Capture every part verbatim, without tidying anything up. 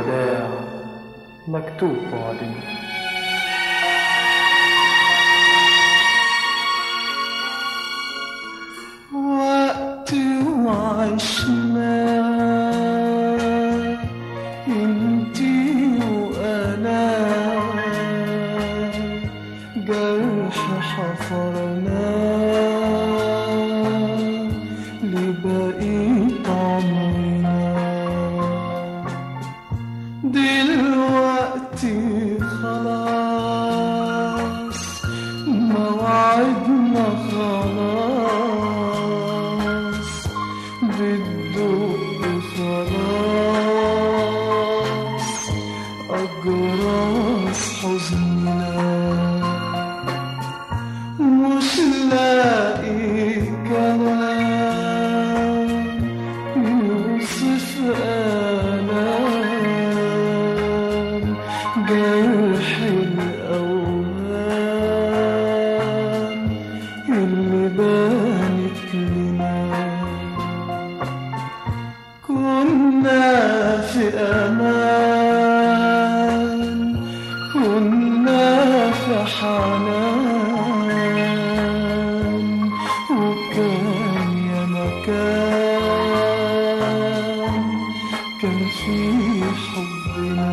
وداع مكتوب بعدنا. وقت وعشنا انتي وانا، جرح حفرنا لبقيت عمرنا. دلوقتي خلاص موعدنا خلاص، بتدق خلاص أجراس حزننا. مش لاقي كلام يوصف آلام جرح الأوهام اللي بانت لنا. كنا في أمان، كنا في حنان، وكان يا مكان كان في حبنا.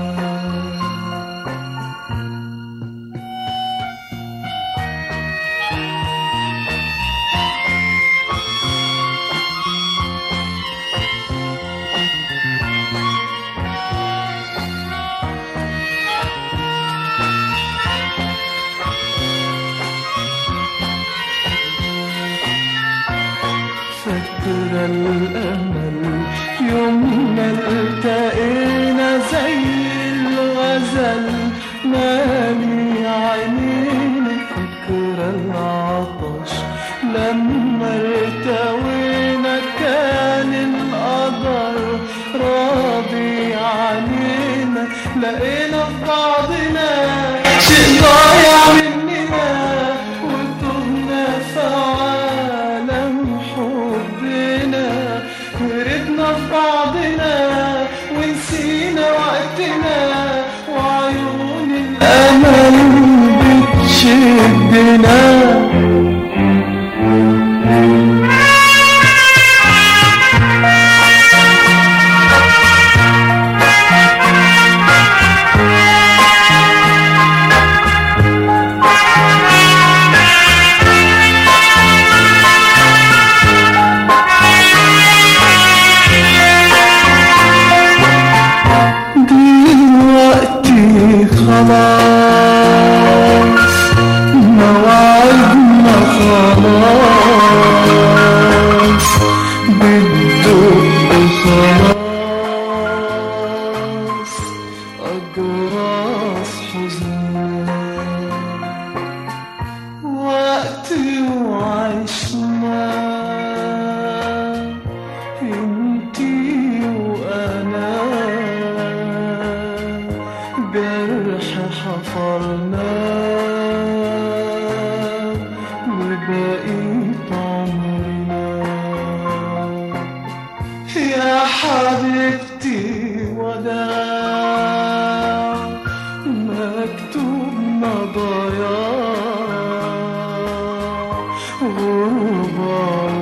فاكرة الأمل يومنا التقينا زي الغزل مالي عينينا. فاكرة العطش لما ارتوينا، كان القدر راضي علينا. لقينا في بعضنا شيء ضايع مننا، وتهنا في عالم حبنا. هربنا في بعضنا ونسينا وقتنا، وعيون الأمل بتشدنا. خلاص موعدنا خلاص، بتدق خلاص أجراس حزننا. وقت وعشنا انتي وانا، جرح حفرنا وبقيت عمرنا. يا حبيبتي وداع مكتوبنا ضياع، غربة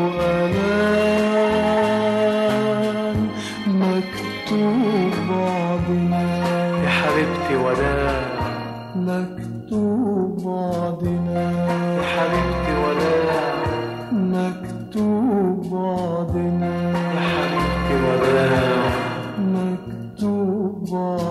وألام مكتوب بعضنا. يا حبيبتي وداع مكتوب بعضنا. يا حبيبتي وداع مكتوب بعضنا. يا حبيبتي وداع مكتوب بعضنا.